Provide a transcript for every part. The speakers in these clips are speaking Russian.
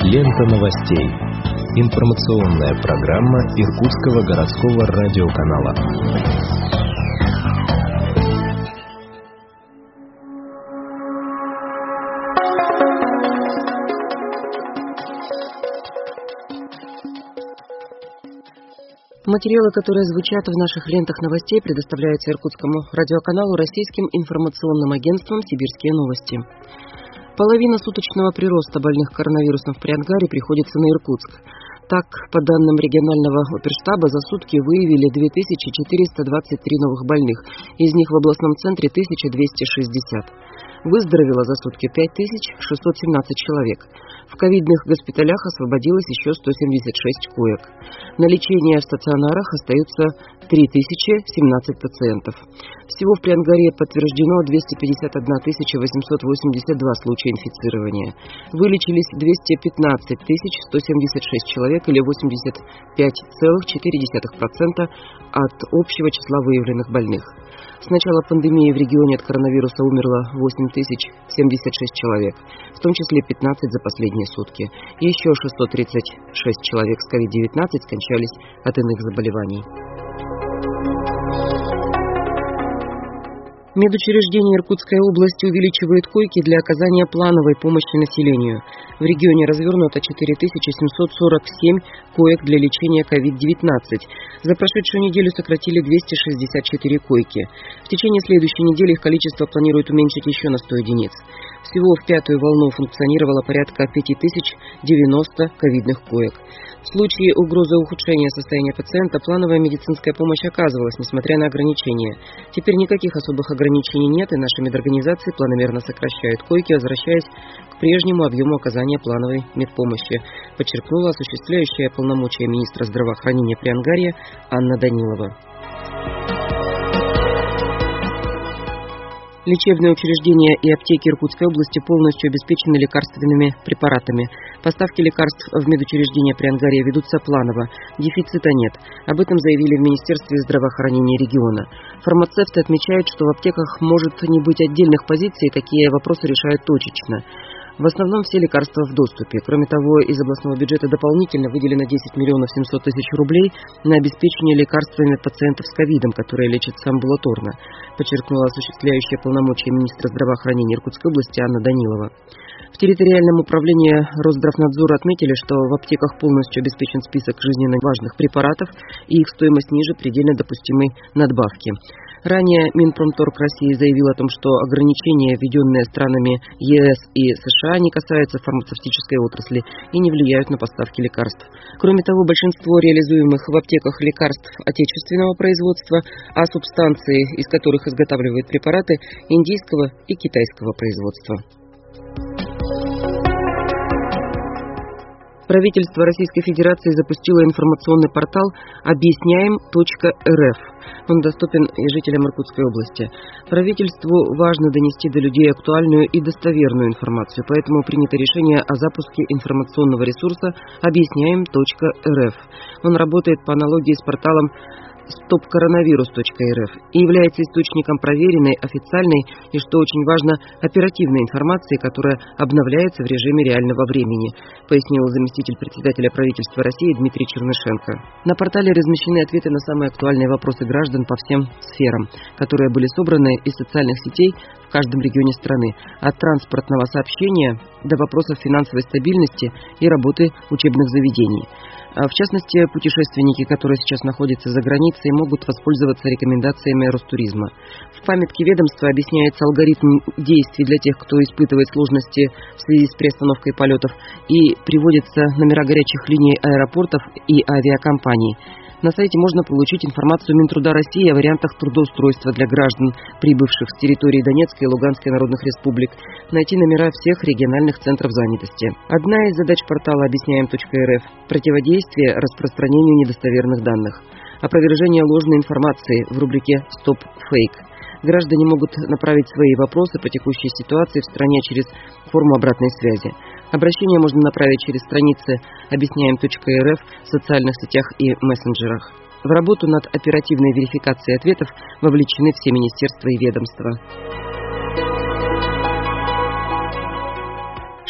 Лента новостей. Информационная программа Иркутского городского радиоканала. Материалы, которые звучат в наших лентах новостей, предоставляются Иркутскому радиоканалу российским информационным агентством «Сибирские новости». Половина суточного прироста больных коронавирусом в Приангаре приходится на Иркутск. Так, по данным регионального оперштаба, за сутки выявили 2423 новых больных, из них в областном центре 1260. Выздоровело за сутки 5617 человек. В ковидных госпиталях освободилось еще 176 коек. На лечении в стационарах остаются 3017 пациентов. Всего в Приангаре подтверждено 251 882 случая инфицирования. Вылечились 215 176 человек или 85,4% от общего числа выявленных больных. С начала пандемии в регионе от коронавируса умерло 8076 человек, в том числе 15 за последние сутки. Еще 636 человек с COVID-19 скончались от иных заболеваний. Медучреждения Иркутской области увеличивают койки для оказания плановой помощи населению. В регионе развернуто 4747 коек для лечения COVID-19. За прошедшую неделю сократили 264 койки. В течение следующей недели их количество планируют уменьшить еще на 100 единиц. Всего в пятую волну функционировало порядка 5090 ковидных коек. В случае угрозы ухудшения состояния пациента плановая медицинская помощь оказывалась, несмотря на ограничения. Теперь никаких особых ограничений нет, и наши медорганизации планомерно сокращают койки, возвращаясь к прежнему объему оказания плановой медпомощи, подчеркнула осуществляющая полномочия министра здравоохранения Приангарья Анна Данилова. Лечебные учреждения и аптеки Иркутской области полностью обеспечены лекарственными препаратами. Поставки лекарств в медучреждения Приангарья ведутся планово. Дефицита нет. Об этом заявили в Министерстве здравоохранения региона. Фармацевты отмечают, что в аптеках может не быть отдельных позиций, и такие вопросы решают точечно. В основном все лекарства в доступе. Кроме того, из областного бюджета дополнительно выделено 10 миллионов 700 тысяч рублей на обеспечение лекарствами пациентов с ковидом, которые лечатся амбулаторно, подчеркнула осуществляющая полномочия министра здравоохранения Иркутской области Анна Данилова. В территориальном управлении Росздравнадзора отметили, что в аптеках полностью обеспечен список жизненно важных препаратов и их стоимость ниже предельно допустимой надбавки. Ранее Минпромторг России заявил о том, что ограничения, введенные странами ЕС и США, не касаются фармацевтической отрасли и не влияют на поставки лекарств. Кроме того, большинство реализуемых в аптеках лекарств отечественного производства, а субстанции, из которых изготавливают препараты, индийского и китайского производства. Правительство Российской Федерации запустило информационный портал объясняем.рф. Он доступен и жителям Иркутской области. Правительству важно донести до людей актуальную и достоверную информацию, поэтому принято решение о запуске информационного ресурса объясняем.рф. Он работает по аналогии с порталом stopcoronavirus.rf и является источником проверенной, официальной и, что очень важно, оперативной информации, которая обновляется в режиме реального времени, пояснил заместитель председателя правительства России Дмитрий Чернышенко. На портале размещены ответы на самые актуальные вопросы граждан по всем сферам, которые были собраны из социальных сетей в каждом регионе страны, от транспортного сообщения до вопросов финансовой стабильности и работы учебных заведений. В частности, путешественники, которые сейчас находятся за границей, могут воспользоваться рекомендациями Ростуризма. В памятке ведомства объясняется алгоритм действий для тех, кто испытывает сложности в связи с приостановкой полетов, и приводятся номера горячих линий аэропортов и авиакомпаний. На сайте можно получить информацию Минтруда России о вариантах трудоустройства для граждан, прибывших с территории Донецкой и Луганской народных республик, найти номера всех региональных центров занятости. Одна из задач портала объясняем.рф – противодействие распространению недостоверных данных. Опровержение ложной информации в рубрике «Стоп фейк». Граждане могут направить свои вопросы по текущей ситуации в стране через форму обратной связи. Обращение можно направить через страницы объясняем.рф в социальных сетях и мессенджерах. В работу над оперативной верификацией ответов вовлечены все министерства и ведомства.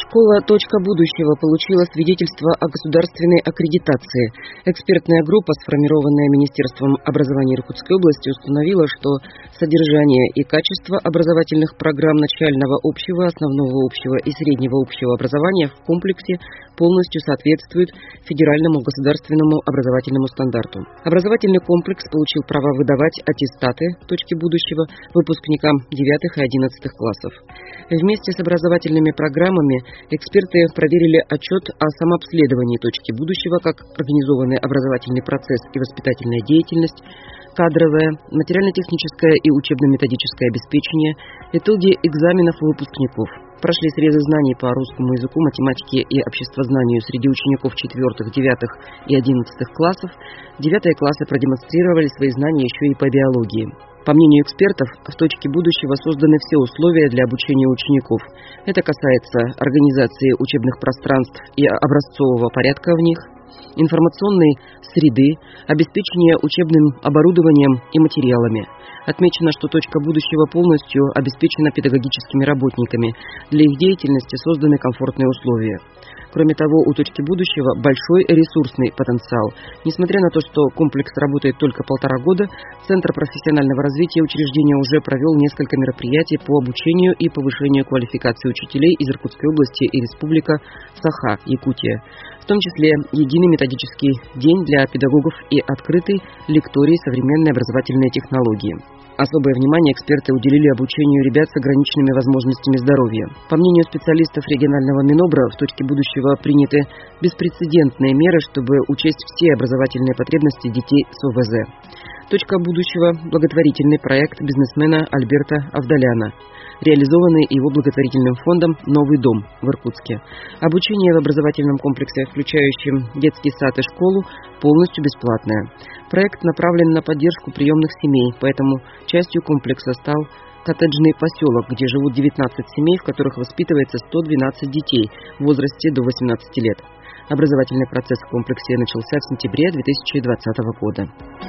Школа «Точка будущего» получила свидетельство о государственной аккредитации. Экспертная группа, сформированная Министерством образования Иркутской области, установила, что содержание и качество образовательных программ начального общего, основного общего и среднего общего образования в комплексе полностью соответствует федеральному государственному образовательному стандарту. Образовательный комплекс получил право выдавать аттестаты «Точки будущего» выпускникам 9 и 11 классов. Вместе с образовательными программами эксперты проверили отчет о самообследовании «Точки будущего», как организованный образовательный процесс и воспитательная деятельность, кадровое, материально-техническое и учебно-методическое обеспечение, итоги экзаменов выпускников. Прошли срезы знаний по русскому языку, математике и обществознанию среди учеников 4, 9 и 11 классов. 9 классы продемонстрировали свои знания еще и по биологии. По мнению экспертов, в «Точке будущего» созданы все условия для обучения учеников. Это касается организации учебных пространств и образцового порядка в них, информационной среды, обеспечения учебным оборудованием и материалами. Отмечено, что «Точка будущего» полностью обеспечена педагогическими работниками. Для их деятельности созданы комфортные условия. Кроме того, у «Точки будущего» большой ресурсный потенциал. Несмотря на то, что комплекс работает только 1,5 года, Центр профессионального развития учреждения уже провел несколько мероприятий по обучению и повышению квалификации учителей из Иркутской области и Республика Саха, Якутия. В том числе единый методический день для педагогов и открытый лекторий «Современные образовательные технологии». Особое внимание эксперты уделили обучению ребят с ограниченными возможностями здоровья. По мнению специалистов регионального Минобра, в «Точке будущего» приняты беспрецедентные меры, чтобы учесть все образовательные потребности детей с ОВЗ. «Точка будущего» – благотворительный проект бизнесмена Альберта Авдаляна, реализованный его благотворительным фондом «Новый дом» в Иркутске. Обучение в образовательном комплексе, включающем детский сад и школу, полностью бесплатное. Проект направлен на поддержку приемных семей, поэтому частью комплекса стал коттеджный поселок, где живут 19 семей, в которых воспитывается 112 детей в возрасте до 18 лет. Образовательный процесс в комплексе начался в сентябре 2020 года.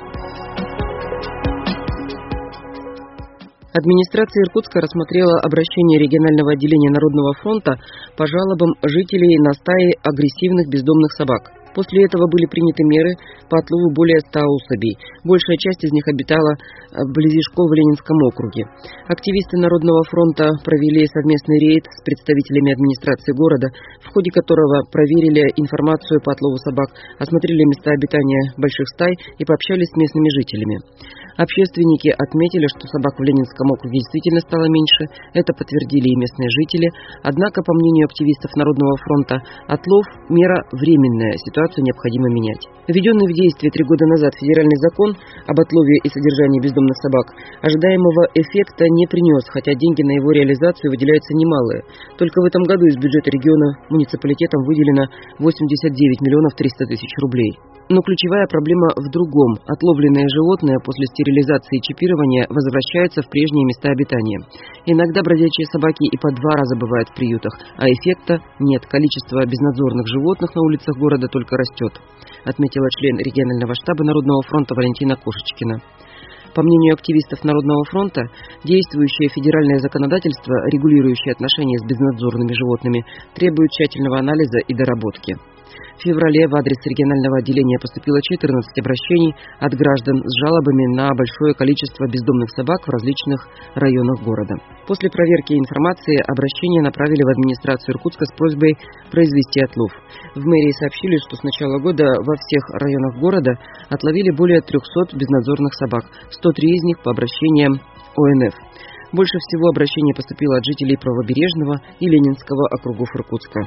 Администрация Иркутска рассмотрела обращение регионального отделения Народного фронта по жалобам жителей на стаи агрессивных бездомных собак. После этого были приняты меры по отлову более 100 особей. Большая часть из них обитала вблизи школ в Ленинском округе. Активисты Народного фронта провели совместный рейд с представителями администрации города, в ходе которого проверили информацию по отлову собак, осмотрели места обитания больших стай и пообщались с местными жителями. Общественники отметили, что собак в Ленинском округе действительно стало меньше. Это подтвердили и местные жители. Однако, по мнению активистов Народного фронта, отлов – мера временная, ситуацию необходимо менять. Введенный в действие 3 года назад федеральный закон об отлове и содержании бездомных собак ожидаемого эффекта не принес, хотя деньги на его реализацию выделяются немалые. Только в этом году из бюджета региона муниципалитетам выделено 89 миллионов 300 тысяч рублей. Но ключевая проблема в другом. Отловленные животные после стерилизации и чипирования возвращаются в прежние места обитания. Иногда бродячие собаки и по 2 раза бывают в приютах, а эффекта нет. Количество безнадзорных животных на улицах города только растет, отметила член регионального штаба Народного фронта Валентина Кошечкина. По мнению активистов Народного фронта, действующее федеральное законодательство, регулирующее отношения с безнадзорными животными, требует тщательного анализа и доработки. В феврале в адрес регионального отделения поступило 14 обращений от граждан с жалобами на большое количество бездомных собак в различных районах города. После проверки информации обращения направили в администрацию Иркутска с просьбой произвести отлов. В мэрии сообщили, что с начала года во всех районах города отловили более 300 безнадзорных собак, 103 из них по обращениям ОНФ. Больше всего обращений поступило от жителей Правобережного и Ленинского округов Иркутска.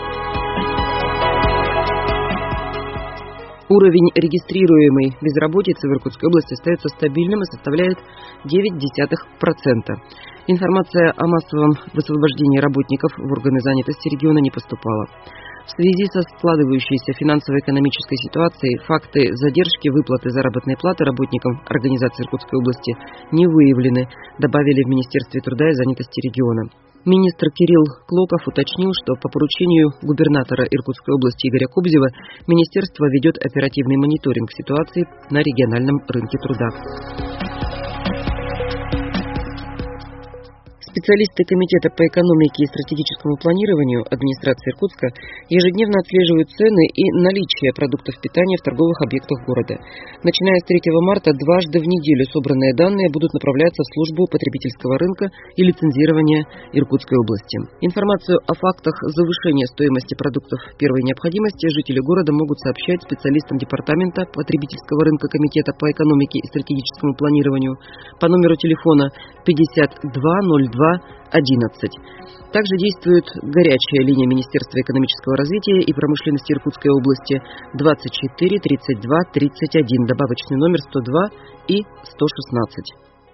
Уровень регистрируемой безработицы в Иркутской области остается стабильным и составляет 0,9%. Информация о массовом высвобождении работников в органы занятости региона не поступала. В связи со складывающейся финансово-экономической ситуацией факты задержки выплаты заработной платы работникам организации Иркутской области не выявлены, добавили в Министерстве труда и занятости региона. Министр Кирилл Клоков уточнил, что по поручению губернатора Иркутской области Игоря Кобзева министерство ведет оперативный мониторинг ситуации на региональном рынке труда. С Специалисты Комитета по экономике и стратегическому планированию администрации Иркутска ежедневно отслеживают цены и наличие продуктов питания в торговых объектах города. Начиная с 3 марта дважды в неделю собранные данные будут направляться в службу потребительского рынка и лицензирования Иркутской области. Информацию о фактах завышения стоимости продуктов первой необходимости жители города могут сообщать специалистам Департамента потребительского рынка Комитета по экономике и стратегическому планированию по номеру телефона 5202 11. Также действует горячая линия Министерства экономического развития и промышленности Иркутской области 24 32 31, добавочный номер 102 и 116.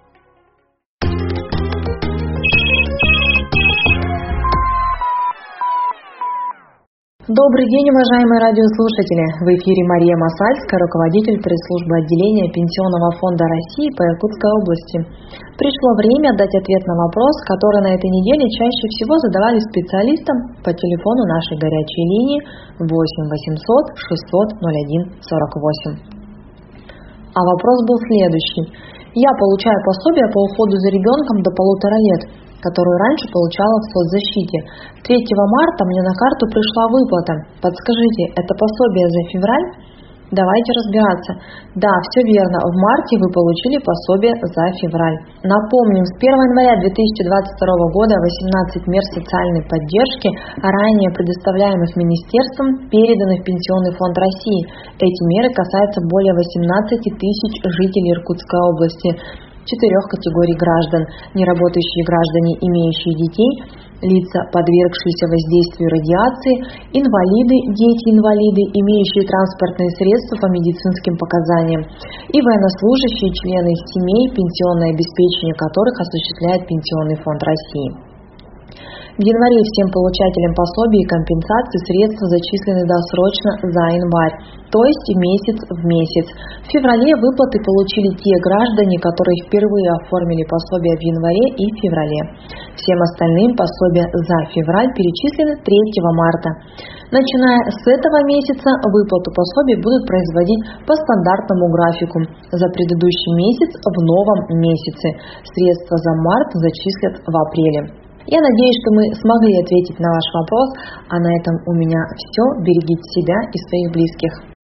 Добрый день, уважаемые радиослушатели! В эфире Мария Масальская, руководитель пресс-службы отделения Пенсионного фонда России по Иркутской области. Пришло время дать ответ на вопрос, который на этой неделе чаще всего задавали специалистам по телефону нашей горячей линии 8 800 600 01 48. А вопрос был следующий. Я получаю пособие по уходу за ребенком до 1,5 лет, которую раньше получала в соцзащите. 3 марта мне на карту пришла выплата. Подскажите, это пособие за февраль? Давайте разбираться. Да, все верно, в марте вы получили пособие за февраль. Напомним, с 1 января 2022 года 18 мер социальной поддержки, ранее предоставляемых министерством, переданы в Пенсионный фонд России. Эти меры касаются более 18 тысяч жителей Иркутской области. 4 категорий граждан: неработающие граждане, имеющие детей, лица, подвергшиеся воздействию радиации, инвалиды, дети-инвалиды, имеющие транспортные средства по медицинским показаниям, и военнослужащие, члены их семей, пенсионное обеспечение которых осуществляет Пенсионный фонд России. В январе всем получателям пособий и компенсации средства зачислены досрочно за январь, то есть месяц в месяц. В феврале выплаты получили те граждане, которые впервые оформили пособие в январе и феврале. Всем остальным пособия за февраль перечислены 3 марта. Начиная с этого месяца выплату пособий будут производить по стандартному графику. За предыдущий месяц в новом месяце. Средства за март зачислят в апреле. Я надеюсь, что мы смогли ответить на ваш вопрос, а на этом у меня все. Берегите себя и своих близких.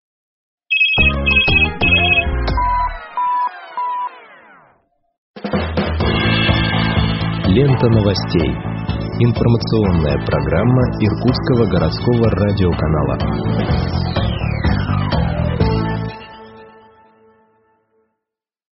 Лента новостей. Информационная программа Иркутского городского радиоканала.